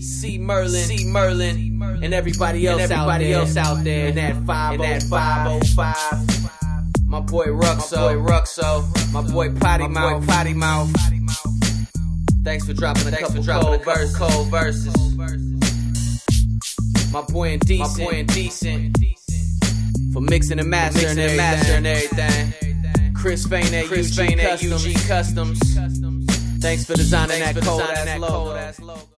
C Merlin, and everybody else out there in that 505. My boy Ruxo, my boy Potty Mouth. Thanks for dropping a couple cold verses. My boy Indecent for mixing and mastering everything. Chris Fain at UG Customs. Thanks for designing that cold ass logo.